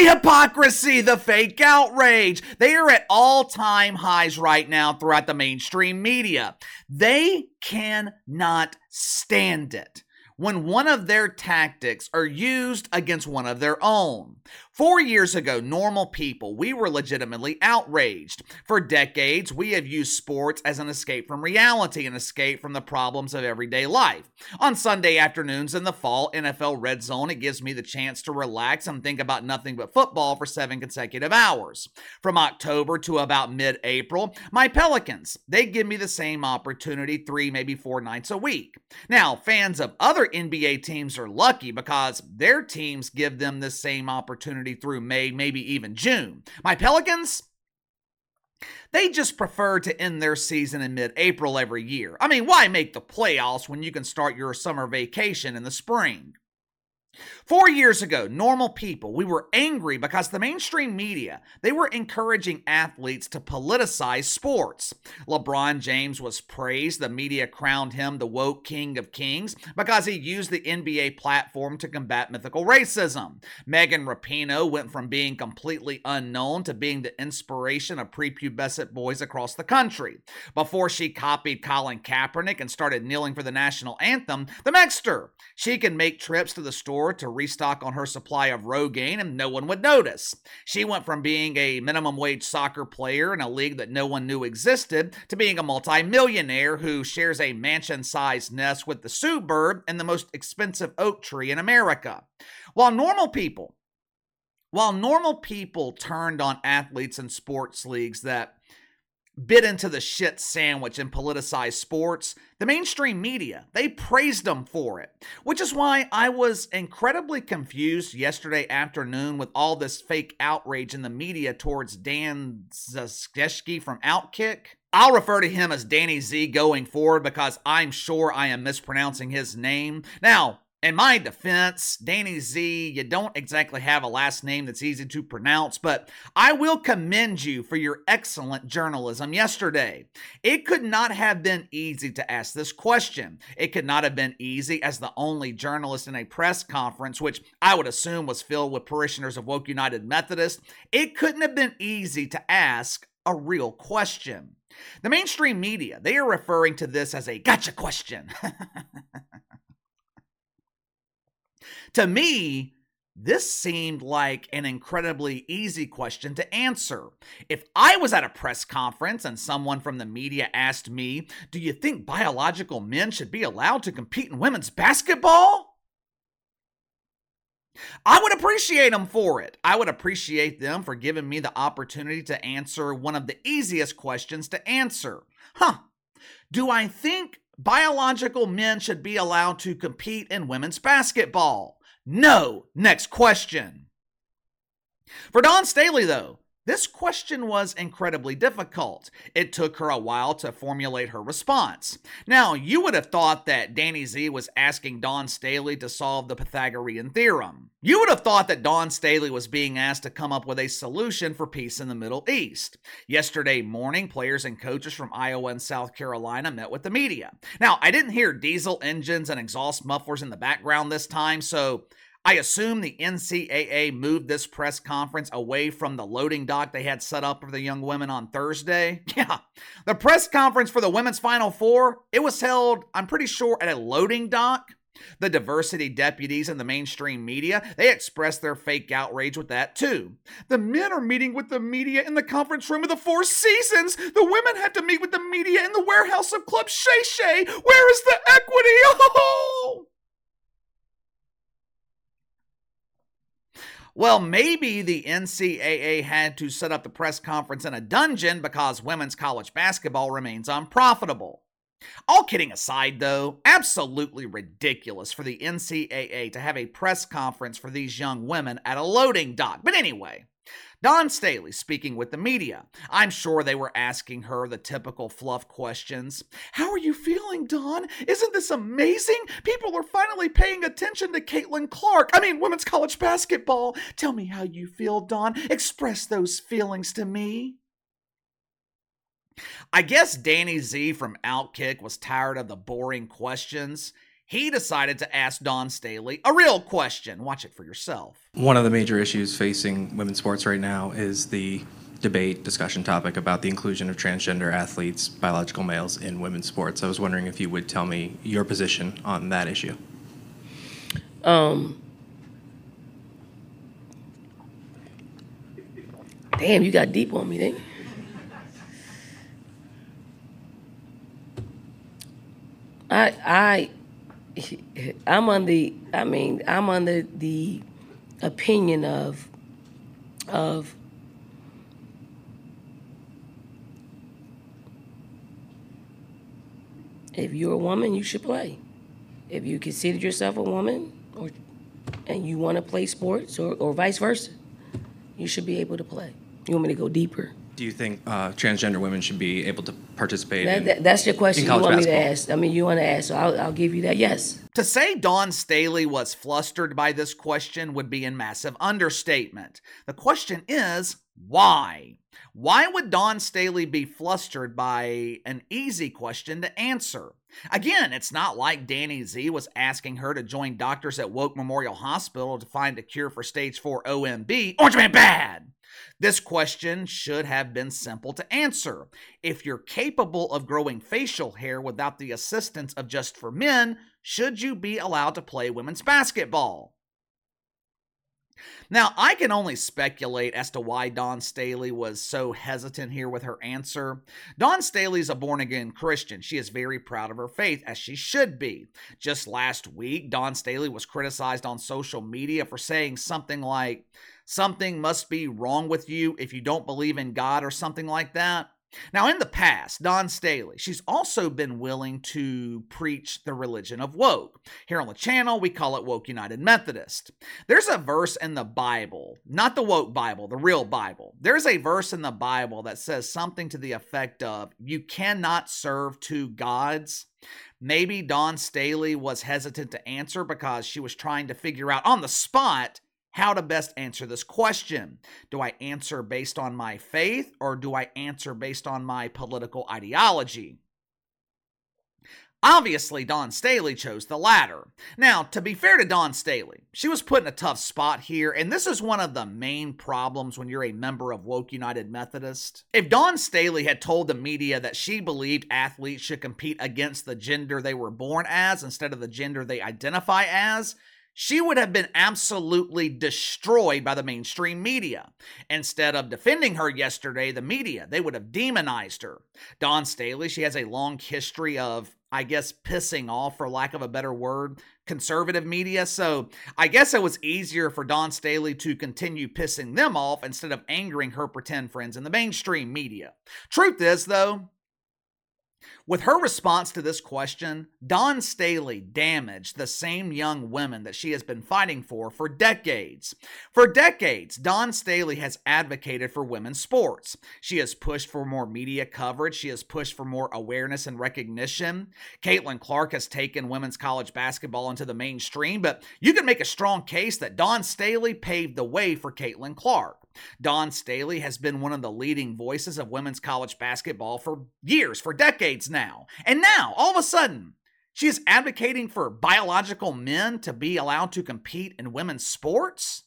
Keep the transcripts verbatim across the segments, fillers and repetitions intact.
hypocrisy, the fake outrage. They are at all-time highs right now throughout the mainstream media. They cannot stand it when one of their tactics are used against one of their own. Four years ago, normal people, we were legitimately outraged. For decades, we have used sports as an escape from reality, an escape from the problems of everyday life. On Sunday afternoons in the fall, N F L Red Zone, it gives me the chance to relax and think about nothing but football for seven consecutive hours. From October to about mid-April, my Pelicans, they give me the same opportunity three, maybe four nights a week. Now, fans of other N B A teams are lucky because their teams give them the same opportunity through May, maybe even June. My Pelicans, they just prefer to end their season in mid-April every year. I mean, why make the playoffs when you can start your summer vacation in the spring? Four years ago, normal people, we were angry because the mainstream media, they were encouraging athletes to politicize sports. LeBron James was praised. The media crowned him the woke king of kings because he used the N B A platform to combat mythical racism. Megan Rapinoe went from being completely unknown to being the inspiration of prepubescent boys across the country. Before she copied Colin Kaepernick and started kneeling for the national anthem, the next her, she can make trips to the store to restock on her supply of Rogaine and no one would notice. She went from being a minimum wage soccer player in a league that no one knew existed to being a multimillionaire who shares a mansion-sized nest with the Sue bird and the most expensive oak tree in America. While normal people, while normal people turned on athletes in sports leagues that bit into the shit sandwich and politicized sports, the mainstream media, they praised them for it, which is why I was incredibly confused yesterday afternoon with all this fake outrage in the media towards Dan Zaskeshki from Outkick. I'll refer to him as Danny Z going forward because I'm sure I am mispronouncing his name. Now, in my defense, Danny Z, you don't exactly have a last name that's easy to pronounce, but I will commend you for your excellent journalism yesterday. It could not have been easy to ask this question. It could not have been easy as the only journalist in a press conference, which I would assume was filled with parishioners of Woke United Methodist. It couldn't have been easy to ask a real question. The mainstream media, they are referring to this as a gotcha question. To me, this seemed like an incredibly easy question to answer. If I was at a press conference and someone from the media asked me, "Do you think biological men should be allowed to compete in women's basketball?" I would appreciate them for it. I would appreciate them for giving me the opportunity to answer one of the easiest questions to answer. Huh. Do I think biological men should be allowed to compete in women's basketball? No. Next question. For Dawn Staley, though, this question was incredibly difficult. It took her a while to formulate her response. Now, you would have thought that Danny Z was asking Dawn Staley to solve the Pythagorean theorem. You would have thought that Dawn Staley was being asked to come up with a solution for peace in the Middle East. Yesterday morning, players and coaches from Iowa and South Carolina met with the media. Now, I didn't hear diesel engines and exhaust mufflers in the background this time, so I assume the N C double A moved this press conference away from the loading dock they had set up for the young women on Thursday. Yeah, the press conference for the women's Final Four, it was held, I'm pretty sure, at a loading dock. The diversity deputies in the mainstream media, they expressed their fake outrage with that too. The men are meeting with the media in the conference room of the Four Seasons. The women had to meet with the media in the warehouse of Club Shay Shay. Where is the equity? Oh! Well, maybe the N C double A had to set up the press conference in a dungeon because women's college basketball remains unprofitable. All kidding aside, though, absolutely ridiculous for the N C double A to have a press conference for these young women at a loading dock. But anyway, Dawn Staley speaking with the media. I'm sure they were asking her the typical fluff questions. How are you feeling, Dawn? Isn't this amazing? People are finally paying attention to Caitlin Clark. I mean, women's college basketball. Tell me how you feel, Dawn. Express those feelings to me. I guess Danny Z from Outkick was tired of the boring questions. he decided to ask Dawn Staley a real question. Watch it for yourself. One of the major issues facing women's sports right now is the debate, discussion topic about the inclusion of transgender athletes, biological males, in women's sports. I was wondering if you would tell me your position on that issue. Um, damn, you got deep on me, didn't you? I, I, I'm on the, I mean, I'm under the opinion of, of if you're a woman, you should play. If you consider yourself a woman, or and you want to play sports, or, or vice versa, you should be able to play. You want me to go deeper? Do you think uh, transgender women should be able to participate That, in that, that's your question in you want college me to basketball? ask. I mean, you want to ask, so I'll, I'll give you that, yes. To say Dawn Staley was flustered by this question would be a massive understatement. The question is, why? Why would Dawn Staley be flustered by an easy question to answer? Again, it's not like Danny Z was asking her to join doctors at Woke Memorial Hospital to find a cure for stage four O M B. Orange Man bad! This question should have been simple to answer. If you're capable of growing facial hair without the assistance of Just for Men, should you be allowed to play women's basketball? Now, I can only speculate as to why Dawn Staley was so hesitant here with her answer. Dawn Staley's a born-again Christian. She is very proud of her faith, as she should be. Just last week, Dawn Staley was criticized on social media for saying something like, "Something must be wrong with you if you don't believe in God," or something like that. Now, in the past, Dawn Staley, she's also been willing to preach the religion of woke. Here on the channel, we call it Woke United Methodist. There's a verse in the Bible, not the woke Bible, the real Bible. There's a verse in the Bible that says something to the effect of, "You cannot serve two gods." Maybe Dawn Staley was hesitant to answer because she was trying to figure out on the spot how to best answer this question. Do I answer based on my faith, or do I answer based on my political ideology? Obviously, Dawn Staley chose the latter. Now, to be fair to Dawn Staley, she was put in a tough spot here, and this is one of the main problems when you're a member of Woke United Methodist. If Dawn Staley had told the media that she believed athletes should compete against the gender they were born as instead of the gender they identify as, she would have been absolutely destroyed by the mainstream media. Instead of defending her yesterday, the media, they would have demonized her. Dawn Staley, she has a long history of, I guess, pissing off, for lack of a better word, conservative media. So I guess it was easier for Dawn Staley to continue pissing them off instead of angering her pretend friends in the mainstream media. Truth is, though, with her response to this question, Dawn Staley damaged the same young women that she has been fighting for for decades. For decades, Dawn Staley has advocated for women's sports. She has pushed for more media coverage. She has pushed for more awareness and recognition. Caitlin Clark has taken women's college basketball into the mainstream, but you can make a strong case that Dawn Staley paved the way for Caitlin Clark. Dawn Staley has been one of the leading voices of women's college basketball for years, for decades now. And now, all of a sudden, she is advocating for biological men to be allowed to compete in women's sports?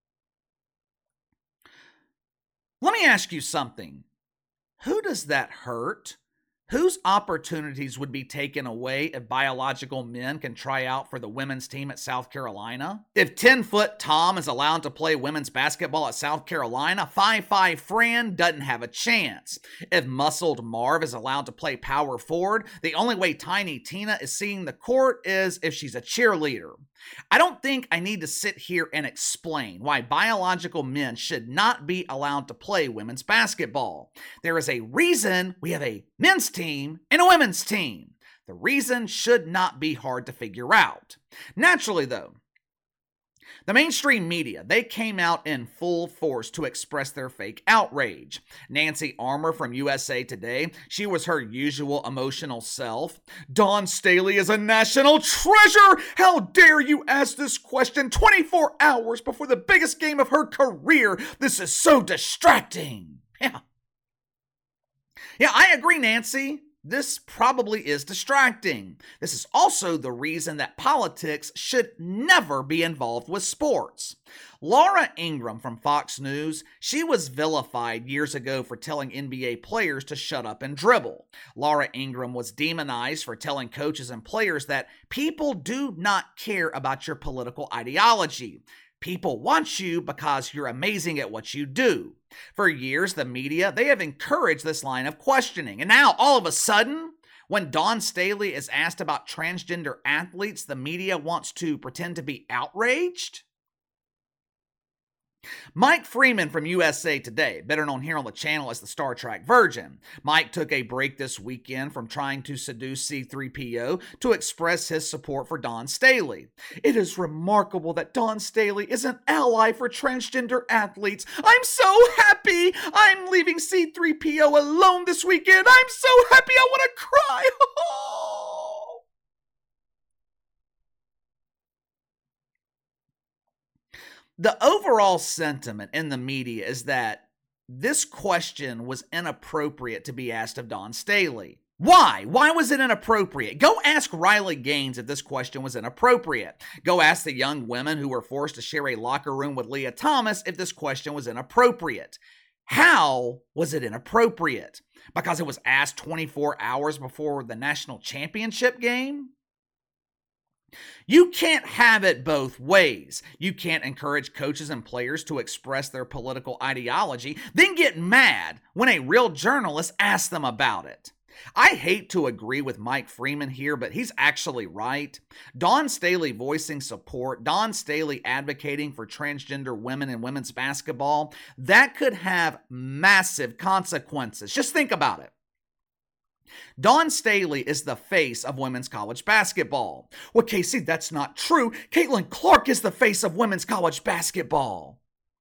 Let me ask you something. Who does that hurt? Whose opportunities would be taken away if biological men can try out for the women's team at South Carolina? If ten-foot Tom is allowed to play women's basketball at South Carolina, five five Fran doesn't have a chance. If muscled Marv is allowed to play power forward, the only way Tiny Tina is seeing the court is if she's a cheerleader. I don't think I need to sit here and explain why biological men should not be allowed to play women's basketball. There is a reason we have a men's team and a women's team. The reason should not be hard to figure out. Naturally, though, the mainstream media, they came out in full force to express their fake outrage. Nancy Armour from U S A Today, she was her usual emotional self. Dawn Staley is a national treasure! How dare you ask this question twenty-four hours before the biggest game of her career? This is so distracting. Yeah. Yeah, I agree, Nancy. this probably is distracting. This is also the reason that politics should never be involved with sports. Laura Ingraham from Fox News, she was vilified years ago for telling N B A players to shut up and dribble. Laura Ingraham was demonized for telling coaches and players that people do not care about your political ideology. People want you because you're amazing at what you do. For years, the media, they have encouraged this line of questioning. And now, all of a sudden, when Dawn Staley is asked about transgender athletes, the media wants to pretend to be outraged? Mike Freeman from U S A Today, better known here on the channel as the Star Trek Virgin. Mike took a break this weekend from trying to seduce C three P O to express his support for Dawn Staley. It is remarkable that Dawn Staley is an ally for transgender athletes. I'm so happy I'm leaving C three P O alone this weekend. I'm so happy I want to cry. The overall sentiment in the media is that this question was inappropriate to be asked of Dawn Staley. Why? Why was it inappropriate? Go ask Riley Gaines if this question was inappropriate. Go ask the young women who were forced to share a locker room with Leah Thomas if this question was inappropriate. How was it inappropriate? Because it was asked twenty-four hours before the national championship game? You can't have it both ways. You can't encourage coaches and players to express their political ideology, then get mad when a real journalist asks them about it. I hate to agree with Mike Freeman here, but he's actually right. Dawn Staley voicing support, Dawn Staley advocating for transgender women in women's basketball, that could have massive consequences. Just think about it. Dawn Staley is the face of women's college basketball. Well, Casey, that's not true. Caitlin Clark is the face of women's college basketball.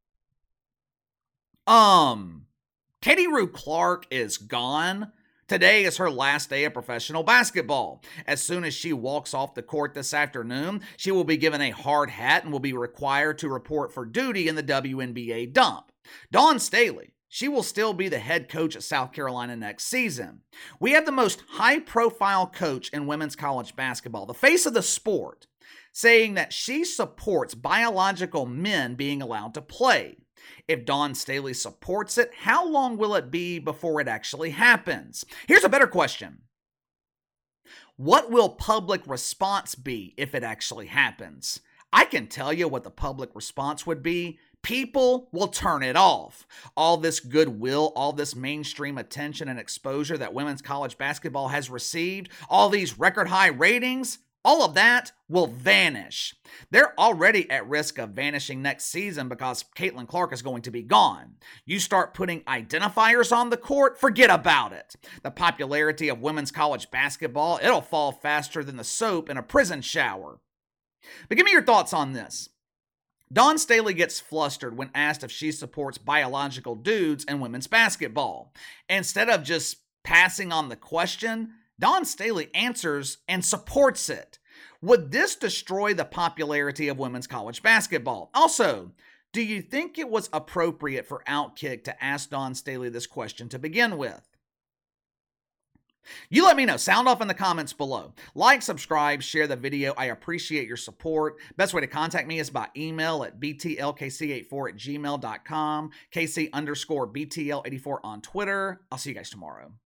Um, Katie Rue Clark is gone. Today is her last day of professional basketball. As soon as she walks off the court this afternoon, she will be given a hard hat and will be required to report for duty in the W N B A dump. Dawn Staley, she will still be the head coach at South Carolina next season. We have the most high-profile coach in women's college basketball, the face of the sport, saying that she supports biological men being allowed to play. If Dawn Staley supports it, how long will it be before it actually happens? Here's a better question. What will public response be if it actually happens? I can tell you what the public response would be. People will turn it off. All this goodwill, all this mainstream attention and exposure that women's college basketball has received, all these record high ratings, all of that will vanish. They're already at risk of vanishing next season because Caitlin Clark is going to be gone. You start putting identifiers on the court, forget about it. The popularity of women's college basketball, it'll fall faster than the soap in a prison shower. But give me your thoughts on this. Dawn Staley gets flustered when asked if she supports biological dudes in women's basketball. Instead of just passing on the question, Dawn Staley answers and supports it. Would this destroy the popularity of women's college basketball? Also, do you think it was appropriate for Outkick to ask Dawn Staley this question to begin with? You let me know. Sound off in the comments below. Like, subscribe, share the video. I appreciate your support. Best way to contact me is by email at b t l k c eighty-four at gmail dot com, kc underscore b t l eighty-four on Twitter. I'll see you guys tomorrow.